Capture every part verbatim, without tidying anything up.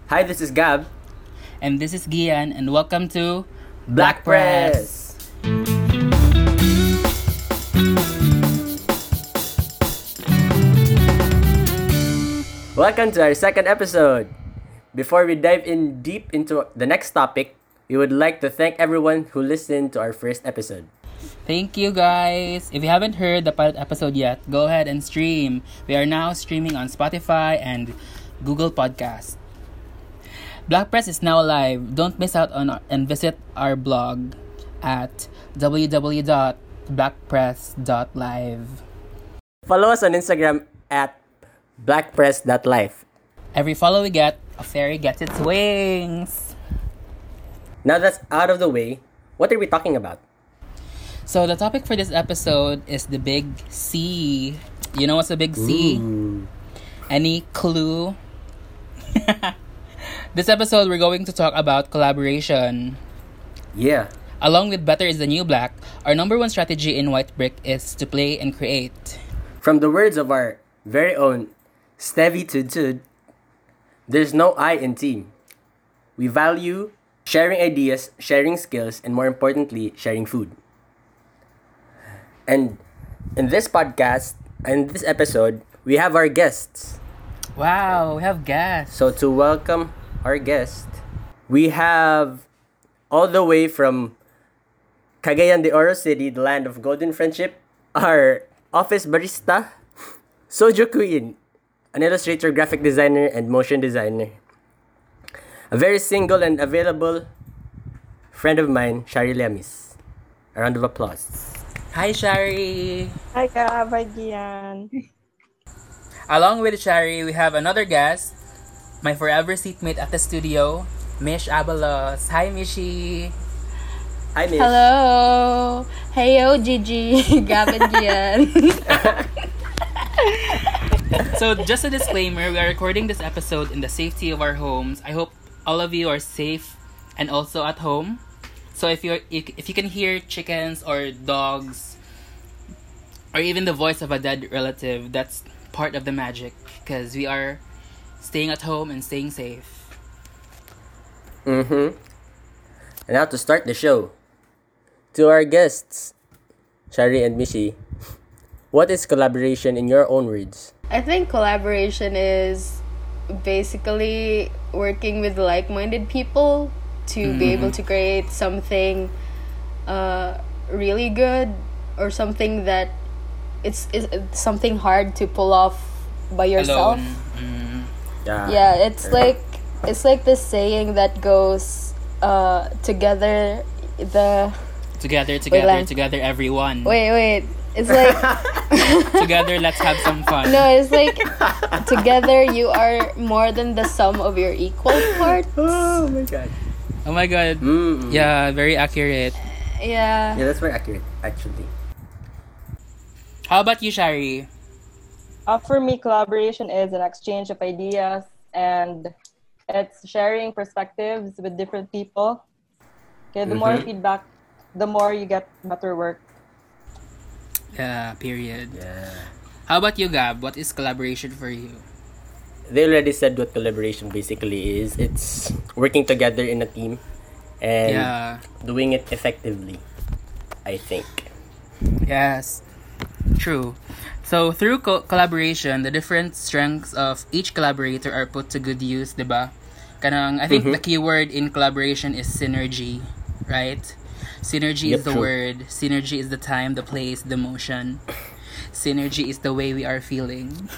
Hi, this is Gab. And this is Gian, and welcome to Black Press. Welcome to our second episode. Before we dive in deep into the next topic, we would like to thank everyone who listened to our first episode. Thank you, guys. If you haven't heard the pilot episode yet, go ahead and stream. We are now streaming on Spotify and Google Podcast. Black Press is now live. Don't miss out on our, and visit our blog at w w w dot black press dot live. Follow us on Instagram at black press dot live. Every follow we get, a fairy gets its wings. Now that's out of the way, what are we talking about? So the topic for this episode is the big C. You know what's a big C? Ooh. Any clue? This episode, we're going to talk about collaboration. Yeah. Along with Better is the New Black, our number one strategy in White Brick is to play and create. From the words of our very own Stevie Tud Tud, there's no I in team. We value sharing ideas, sharing skills, and more importantly, sharing food. And in this podcast, in this episode, we have our guests. Wow, we have guests. So to welcome our guest, we have all the way from Cagayan de Oro City, the land of golden friendship, our office barista, Sojo Queen, an illustrator, graphic designer, and motion designer. A very single and available friend of mine, Shari Lemis. A round of applause. Hi, Shari. Hi, Gab. Hi, Gian. Along with Shari, we have another guest, my forever seatmate at the studio, Mish Abalos. Hi, Mishi. Hi, Mish. Hello. Heyo, Gigi. Gab and Gian. So, just a disclaimer, we are recording this episode in the safety of our homes. I hope all of you are safe and also at home. So, if you if you can hear chickens or dogs, or even the voice of a dead relative, that's part of the magic, because we are staying at home and staying safe. Mm-hmm. And now to start the show, to our guests, Shari and Mishi, what is collaboration in your own words? I think collaboration is basically working with like-minded people to mm-hmm. be able to create something uh, really good, or something that it's, it's something hard to pull off by yourself. Alone. Mm. Yeah. Yeah, it's like it's like this saying that goes uh, together the Together, together, lang. together, everyone. wait wait it's like Together, let's have some fun. no it's like together you are more than the sum of your equal parts. Oh my god. Oh my god. Mm-hmm. Yeah, very accurate. Yeah. Yeah, that's very accurate, actually. How about you, Shari? Uh, for me, collaboration is an exchange of ideas, and it's sharing perspectives with different people. Okay, the Mm-hmm. more feedback, the more you get better work. Yeah, period. Yeah. How about you, Gab? What is collaboration for you? They already said what collaboration basically is. It's working together in a team and Yeah. doing it effectively, I think. Yes, true. So, through co- collaboration, the different strengths of each collaborator are put to good use, diba? Kanang, I think Mhm. the key word in collaboration is synergy, right? Synergy Yep, is the true. word. Synergy is the time, the place, the motion. Synergy is the way we are feeling.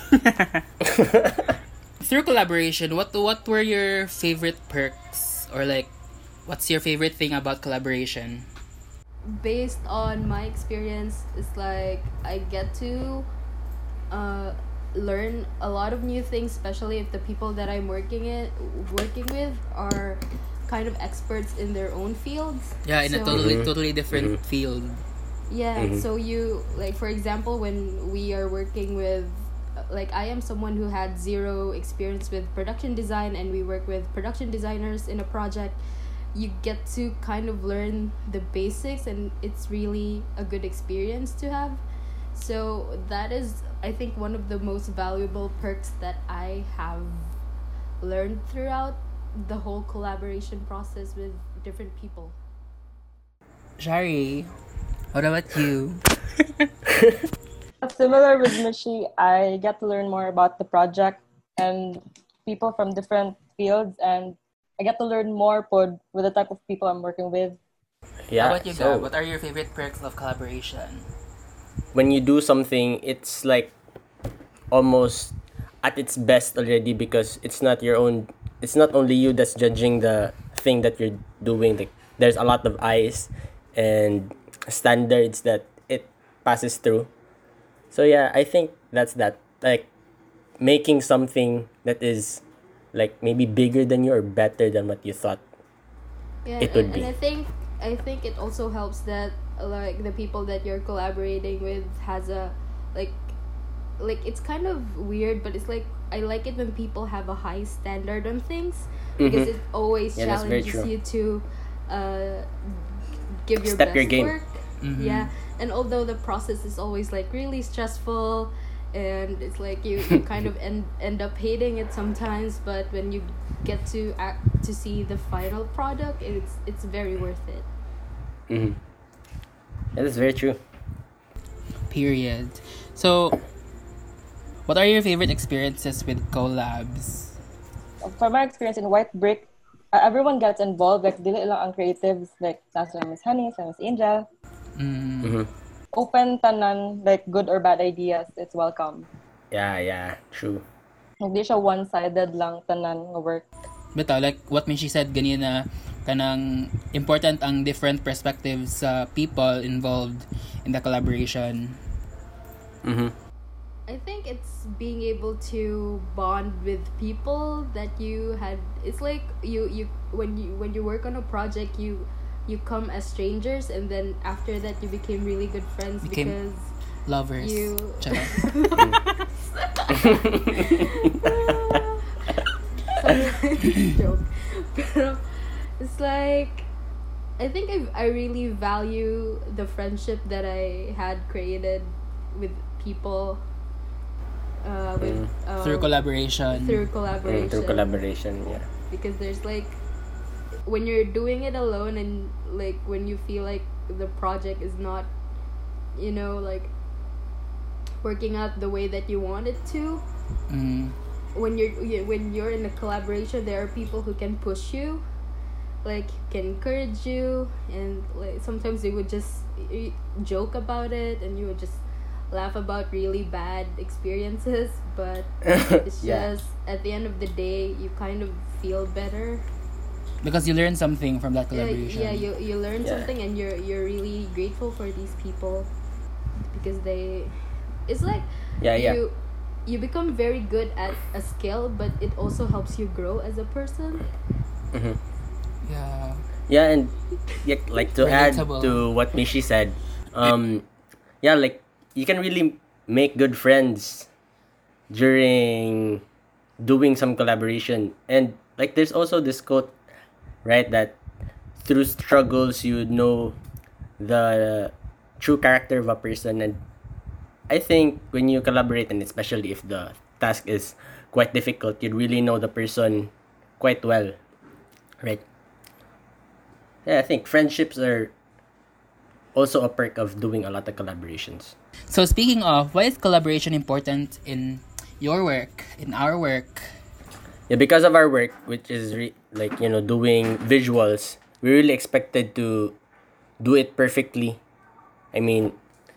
Through collaboration, what what were your favorite perks, or like, what's your favorite thing about collaboration? Based on my experience, it's like I get to uh, learn a lot of new things, especially if the people that I'm working in working with are kind of experts in their own fields. Yeah, in a So- totally Mhm. totally different Mhm. field. Yeah, Mhm. so you, like, for example, when we are working with, like, I am someone who had zero experience with production design, and we work with production designers in a project, you get to kind of learn the basics, and it's really a good experience to have. So that is, I think, one of the most valuable perks that I have learned throughout the whole collaboration process with different people. Shari, what about you? Similar with Mishi, I get to learn more about the project and people from different fields, and I get to learn more pod with the type of people I'm working with. Yeah. How about you, so Gab? What are your favorite perks of collaboration? when you do something, it's like almost at its best already because it's not your own. It's not only you that's judging the thing that you're doing. Like there's a lot of eyes and standards that it passes through. So yeah, I think that's that. Like making something that is like maybe bigger than you or better than what you thought. Yeah, It and, would and be. I think I think it also helps that like the people that you're collaborating with has a like like it's kind of weird, but it's like I like it when people have a high standard on things because Mhm. it always Yeah, that's very challenges true. you to uh, give your Step best your game. work. Mhm. Yeah, and although the process is always like really stressful and it's like you, you kind of end end up hating it sometimes, but when you get to act to see the final product, it's it's very worth it. Mm-hmm. Yeah, that's very true. Period. So, what are your favorite experiences with collabs? From my experience in White Brick, uh, everyone gets involved. Like, dili lang ang creatives, like, nasa Miss Honey, sa Miss Angel. Mm. Mm-hmm. Open tanan, like, good or bad ideas, it's welcome. Yeah, yeah, true. Hindi siya one-sided lang tanan nga work. Bitaw, like what Mishi said ganina, kanang important ang different perspectives sa people involved in the collaboration. Mm-hmm. I think it's being able to bond with people that you had. It's like you you when you when you work on a project, you you come as strangers, and then after that you became really good friends Became- because Lovers. you. Charot. Joke. Pero it's like I think I I really value the friendship that I had created with people. Uh, with Mm. um, Through collaboration. through Mm, collaboration. through collaboration, yeah. Because there's like when you're doing it alone and like when you feel like the project is not, you know, like working out the way that you want it to. Mm. When you're you- when you're in a collaboration, there are people who can push you, like can encourage you, and like sometimes they would just eh, joke about it, and you would just laugh about really bad experiences. But it's Yeah. just at the end of the day, you kind of feel better. Because you learn something from that Yeah, collaboration. yeah, you you learn Yeah. something, and you're you're really grateful for these people because they. It's like Yeah, yeah. you you become very good at a skill, but it also helps you grow as a person. Mm-hmm. Yeah. Yeah, and yeah, like to add Relatable. to what Mishi said, um, yeah, like you can really make good friends during doing some collaboration, and like there's also this quote, right, that through struggles you know the true character of a person, and I think when you collaborate, and especially if the task is quite difficult, you really know the person quite well, right? Yeah, I think friendships are also a perk of doing a lot of collaborations. So speaking of, why is collaboration important in your work, in our work? Yeah, because of our work, which is re- like you know doing visuals, we really expected to do it perfectly. I mean,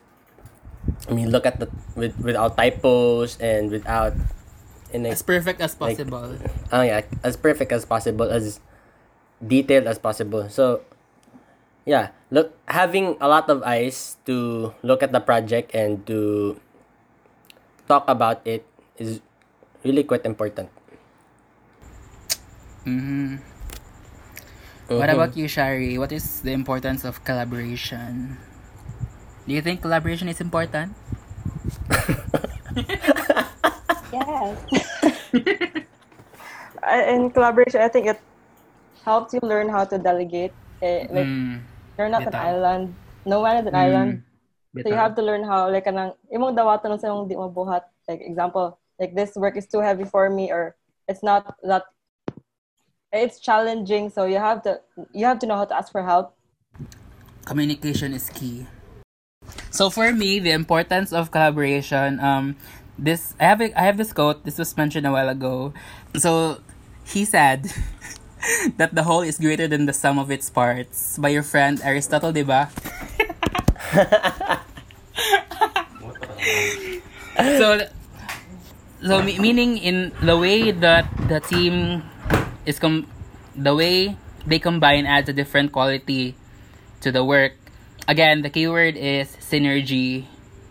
I mean, look at the with without typos and without, and As perfect as like- possible. oh yeah, as perfect as possible, as detailed as possible. So yeah, look, having a lot of eyes to look at the project and to talk about it is really quite important. Mm-hmm. What Mhm. about you, Shari? What is the importance of collaboration? Do you think collaboration is important? Yes. I- in collaboration, I think it helps you learn how to delegate. Eh, like, Mm. you're not an Bitaw. island. No one is an Mm. island. So you Bitaw. have to learn how, like, kanang, imong dawatan sa imong di mo buhat. Like, example, like, this work is too heavy for me, or it's not that, it's challenging, so you have to you have to know how to ask for help. Communication is key. So for me, the importance of collaboration. Um, this I have a, I have this quote. This was mentioned a while ago. So he said that the whole is greater than the sum of its parts by your friend Aristotle, diba? so so me- meaning in the way that the team is com- the way they combine adds a different quality to the work. Again, the keyword is synergy.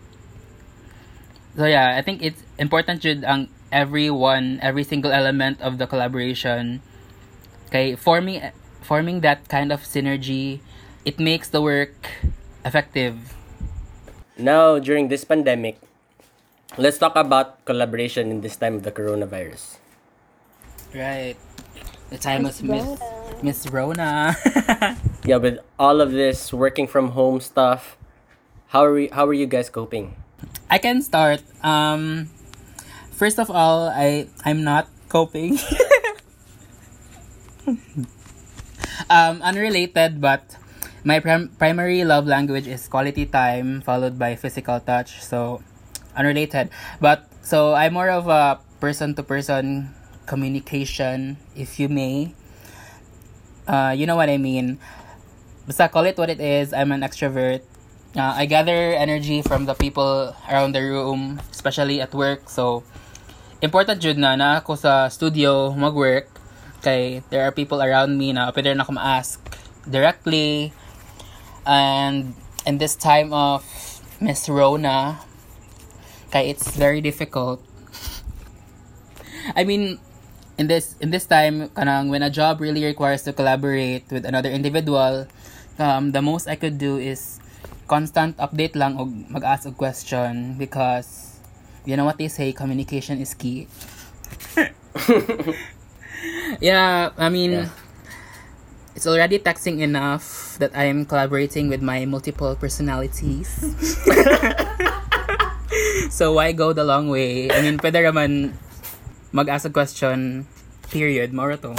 So yeah, I think it's important jud ang everyone, every single element of the collaboration. Okay, forming forming that kind of synergy, it makes the work effective. Now, during this pandemic, let's talk about collaboration in this time of the coronavirus. Right. The time was Miss Miss Rona. Yeah, with all of this working from home stuff, how are we, how are you guys coping? I can start. Um, first of all, I I'm not coping. um, unrelated, but my prim- primary love language is quality time, followed by physical touch. So, unrelated, but so I'm more of a person-to-person communication, if you may. Uh, you know what I mean. Basta call it what it is. I'm an extrovert. Uh, I gather energy from the people around the room, especially at work. So, important jud na na ako sa studio mag-work. Kay there are people around me na pwede na ako ma-ask directly. And in this time of Miss Rona, kay it's very difficult. I mean, in this in this time, kanang when a job really requires to collaborate with another individual, um, the most I could do is constant update lang o mag-ask a question because you know what they say, communication is key. Yeah, I mean, Yeah. it's already taxing enough that I am collaborating with my multiple personalities. So why go the long way? I mean, pwede raman mag-ask a question, period. Moro to.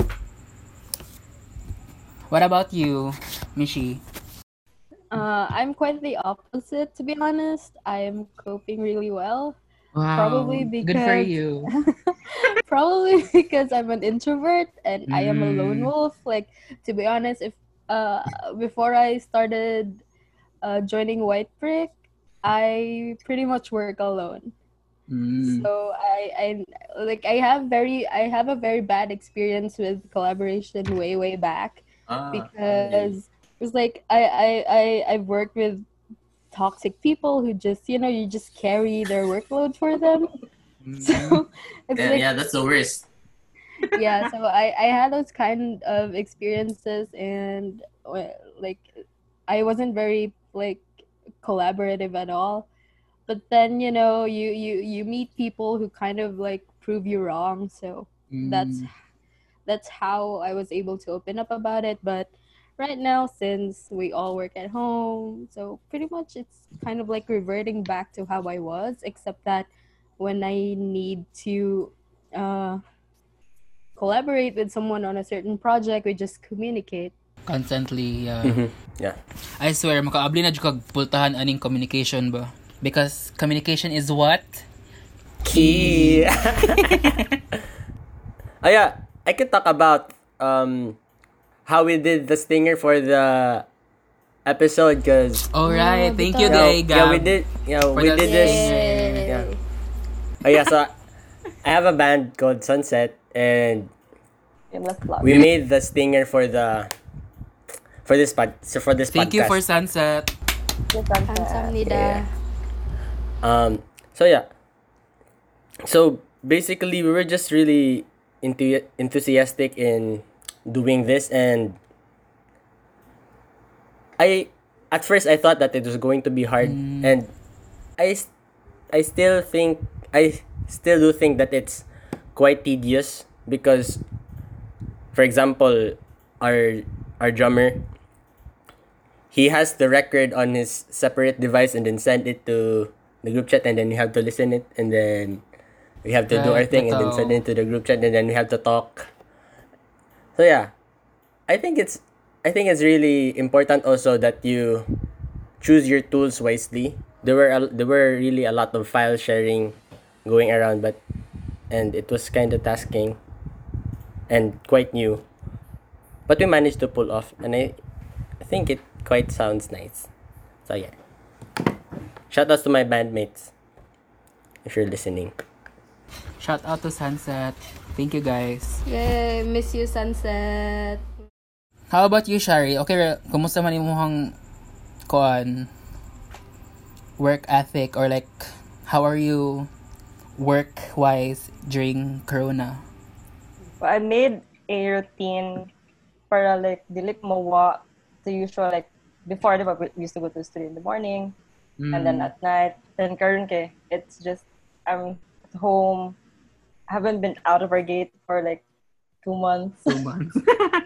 What about you, Mishi? Uh, I'm quite the opposite, to be honest. I'm coping really well. Wow, Probably good for because- you. Probably because I'm an introvert and I am a lone Mm. wolf. Like, to be honest, if uh before I started uh joining White Brick, I pretty much work alone. Mm. So I I like I have very I have a very bad experience with collaboration way way back because it was like I I I I've worked with toxic people who just you know you just carry their workload for them. So it's like that's the worst. yeah, so I I had those kind of experiences and uh, like I wasn't very like collaborative at all. But then you know you you you meet people who kind of like prove you wrong. So that's Mm. that's how I was able to open up about it. But right now, since we all work at home, so pretty much it's kind of like reverting back to how I was, except that when I need to uh, collaborate with someone on a certain project, we just communicate. Constantly, yeah. Mm-hmm. Yeah. I swear, makaabli na jud kag pultahan aning communication ba? Because communication is what? Key. Oh yeah, I could talk about um how we did the stinger for the episode because All right, Oh, thank you, bitaw. Day yeah, we did yeah For we the did this. stinger. Yeah. Oh yeah, so I have a band called Sunset and Okay, let's plug. we made the stinger for the for this pod so for this Thank you podcast. for Sunset. Yes, I'm Kamsahamnida. Yeah. sad. Um. So yeah. So basically, we were just really into enthusiastic in doing this, and I at first I thought that it was going to be hard, and I s- I still think I still do think that it's quite tedious because, for example, our our drummer, he has the record on his separate device and then send it to the group chat, and then we have to listen it, and then we have to do our Right, thing and then bitaw. send it to the group chat, and then we have to talk. So yeah, I think it's I think it's really important also that you choose your tools wisely. There were a, there were really a lot of file sharing going around, but and it was kind of tasking and quite new. But we managed to pull off, and I, I think it quite sounds nice. So yeah, shout outs to my bandmates if you're listening. Shout out to Sunset. Thank you guys. Yay, miss you, Sunset. How about you, Shari? Okay, ra- kumusta man imong kuan work ethic, or like how are you work wise during Corona? But I made a routine para like dili mawa the usual like before diba, we used to go to the studio in the morning and then at night. Then karon kay it's just I'm at home. Haven't been out of our gate for like two months. Two months.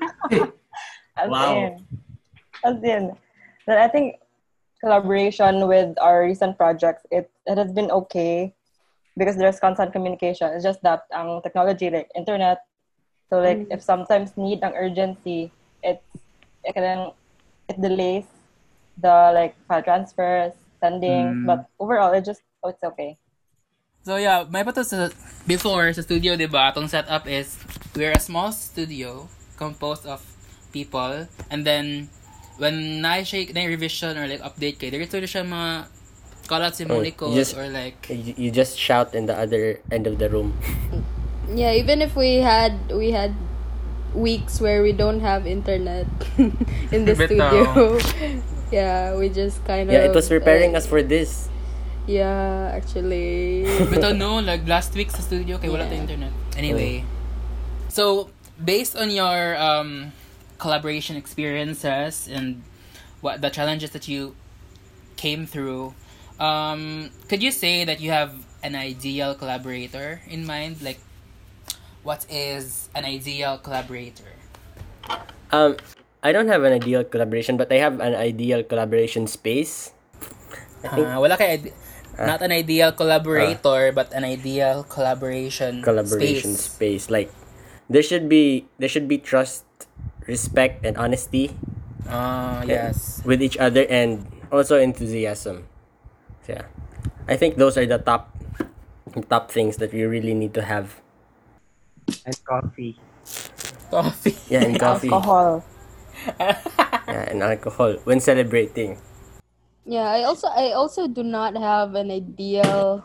As Wow. in, as in. Then I think collaboration with our recent projects, it, it has been okay because there's constant communication. It's just that ang technology, like internet, so like if sometimes need an urgency, it's it can it delays the like file transfers, sending, Mm. but overall it just oh, it's okay. So yeah, may pato sa before sa studio, diba? Atong setup is we're a small studio composed of people, and then when na siya na revision or like update kay, diretso na siya mga call out si Oh, Monicos you just- or like You, you just shout in the other end of the room. Yeah, even if we had we had weeks where we don't have internet in the Bitaw. studio. Yeah, we just kind of Yeah, it was preparing uh, us for this. Yeah, actually. But no, like last week sa studio kay wala Yeah. tayong internet. Anyway. So, based on your um collaboration experiences and what the challenges that you came through, um could you say that you have an ideal collaborator in mind? Like what is an ideal collaborator? Um, I don't have an ideal collaboration, but I have an ideal collaboration space. I think Ah, wala kay ide- not an ideal collaborator but an ideal collaboration collaboration space. space. Like there should be there should be trust, respect, and honesty Ah, yes. with each other, and also enthusiasm. So, yeah, I think those are the top top things that we really need to have. And coffee. Coffee. Yeah, and coffee. Alcohol. Yeah, and alcohol when celebrating. Yeah, I also I also do not have an ideal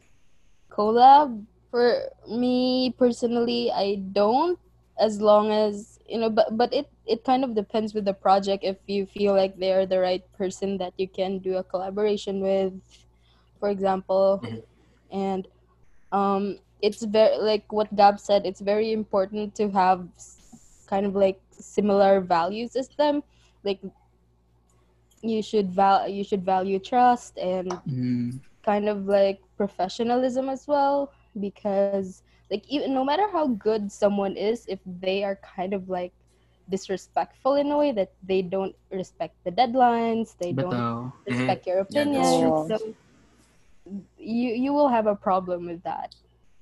collab. For me personally, I don't, as long as you know, but but it it kind of depends with the project. If you feel like they are the right person that you can do a collaboration with, for example, and um it's very like what Gab said, it's very important to have s- kind of like similar value system. Like you should val you should value trust and Mm. kind of like professionalism as well, because like even no matter how good someone is, if they are kind of like disrespectful in a way that they don't respect the deadlines, they don't Bitaw. respect your Yeah, that's opinions, true. so you you will have a problem with that.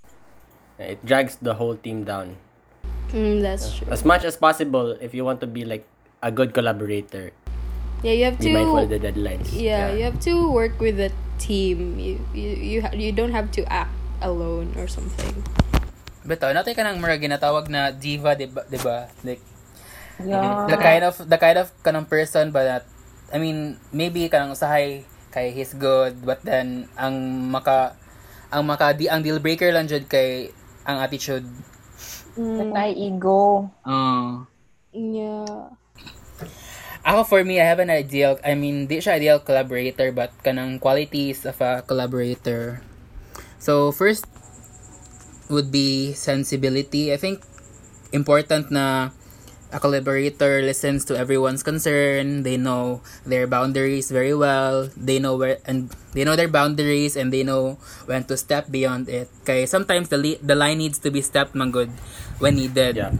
It drags the whole team down. Mm, that's true. As much as possible, if you want to be like a good collaborator, Yeah, you have be mindful of to. the deadlines. Yeah, you have to work with a team. You you you, ha- you don't have to act alone or something. Bitaw, natay ka nang mga ginatawag na diva, diba? diba? Like, Yeah. the kind of, the kind of kanang person ba that, I mean, maybe kanang usahay kay he's good, but then, ang maka, ang maka, di, ang deal breaker lang jud kay, ang attitude. Like, my ego. Uh, Yeah. Ako, for me, I have an ideal, I mean, di siya ideal collaborator, but kanang qualities of a collaborator. So, first would be sensibility. I think important na a collaborator listens to everyone's concern. They know their boundaries very well. They know where and they know their boundaries, and they know when to step beyond it. Kaya sometimes the li- the line needs to be stepped man good when needed. Yeah.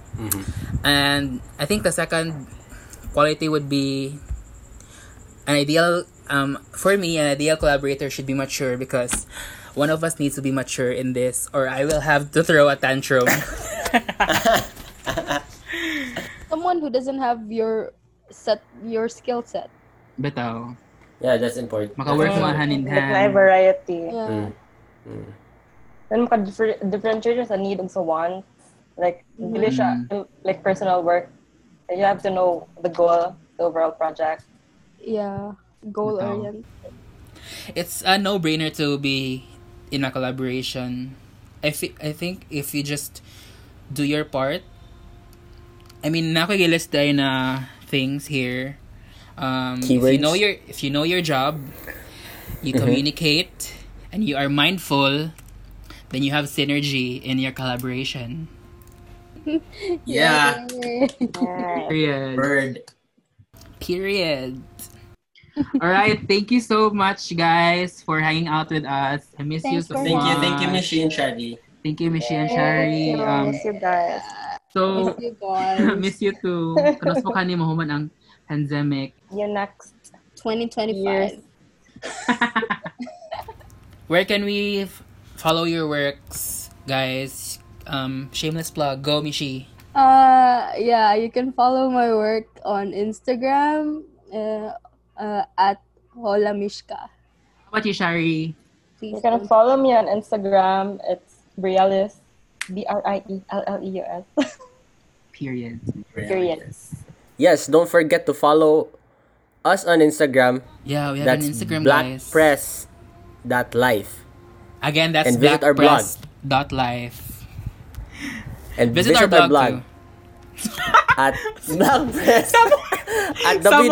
And I think the second quality would be an ideal um for me an ideal collaborator should be mature, because one of us needs to be mature in this, or I will have to throw a tantrum. someone who doesn't have your set your skill set. Bitaw. Yeah, that's important. Maka-work mo That's hand in Like, may hand. variety. Yeah. Mm. Then maka-differentiate sa need ug sa want. Like, dili siya, like, personal work. You have to know the goal, the overall project. Yeah. Goal Bitaw. oriented. It's a no-brainer to be in a collaboration. I, fi- I think if you just do your part, I mean, nakakilist tayo na things here. Um, if you Keywords. know your if you know your job, you communicate, and you are mindful, then you have synergy in your collaboration. Yeah. Yeah. Period. Bird. Period. All right, thank you so much, guys, for hanging out with us. I miss you Thanks so for Thank you, much. thank you, Mishi and Shadi. Thank you, Mishi and Shari. Um, Miss you guys. so, You guys. miss you too. Kanos mo kani mahuman ang pandemic. You next. twenty twenty-five. Where can we f- follow your works, guys? Um, shameless plug. Go, Mishi. Uh, yeah, you can follow my work on Instagram uh, uh, at Hola Mishka. How about you, Shari? Please You can don't- follow me on Instagram. It's Brialis. B R I E L L E U S. Period. Period. Yes, don't forget to follow us on Instagram. Yeah, we have That's an Instagram, guys. blackpress.life. Again, that's And visit our blog. blackpress.life. And Visit, our blog, too. at blackpress at Samo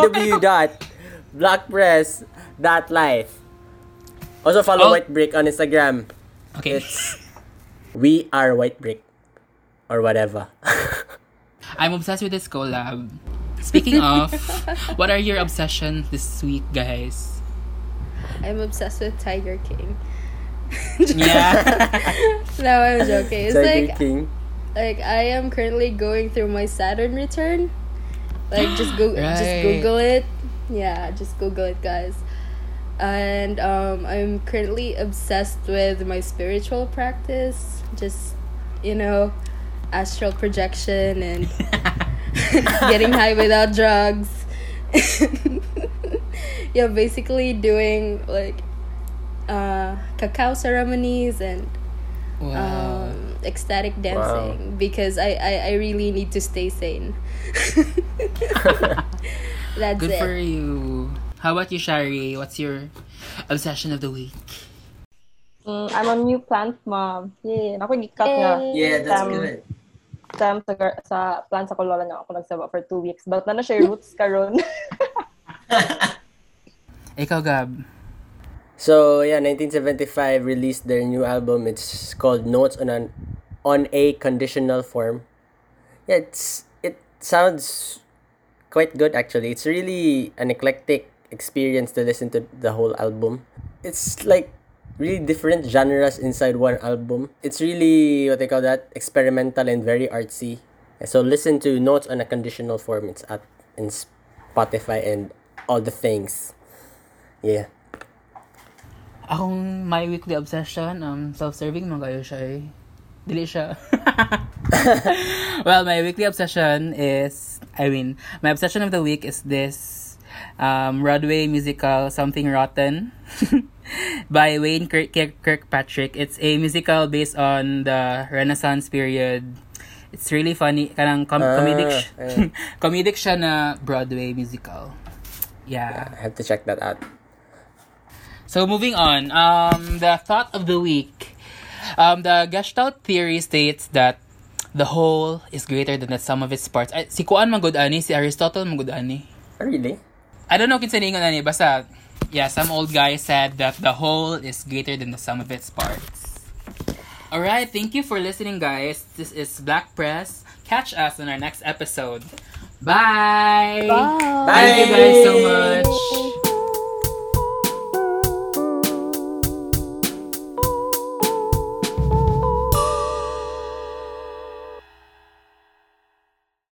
www.blackpress.life. Also follow Oh. White Brick on Instagram. Okay. It's we are White Brick or whatever. I'm obsessed with this collab. Speaking of, what are your obsessions this week, guys? I'm obsessed with Tiger King. Yeah. No, I'm joking. It's Tiger like King. like I am currently going through my Saturn return. Like just go just Right. Google it. Yeah, just Google it, guys. And um, I'm currently obsessed with my spiritual practice. Just you know, astral projection and getting high without drugs. Yeah, basically doing like uh, cacao ceremonies and Wow. um, ecstatic dancing because I, I, I really need to stay sane. That's Good it. for you. How about you, Shari? What's your obsession of the week? Mm, I'm a new plant mom. Yay. Ako gikat nga. Yeah, that's Um, good. Time sa, gar- sa plant sa Kolola na ako nagsaba for two weeks. But na na siya roots karon. Ikaw, Gab. So yeah, nineteen seventy-five released their new album. It's called Notes on an on a Conditional Form. Yeah, it's it sounds quite good actually. It's really an eclectic experience to listen to the whole album. It's like really different genres inside one album. It's really what they call that experimental and very artsy. So listen to Notes on a Conditional Form. It's at in Spotify and all the things. Yeah. Akong my weekly obsession, um, self-serving man kayo siya eh. Dili siya. Well, my weekly obsession is, I mean, my obsession of the week is this um, Broadway musical, Something Rotten, by Wayne Kirk- Kirk- Kirkpatrick. It's a musical based on the Renaissance period. It's really funny. Kanang com- Ah, comedic, sh- yeah. comedic siya na Broadway musical. Yeah. I have to check that out. So moving on, um, the thought of the week. Um, the Gestalt theory states that the whole is greater than the sum of its parts. Ay, si Kuan magud ani, si Aristotle magud ani. Oh, really? I don't know kinsa ningon ani, basta yeah, some old guy said that the whole is greater than the sum of its parts. All right, thank you for listening, guys. This is Black Press. Catch us on our next episode. Bye. Bye. Thank you guys so much.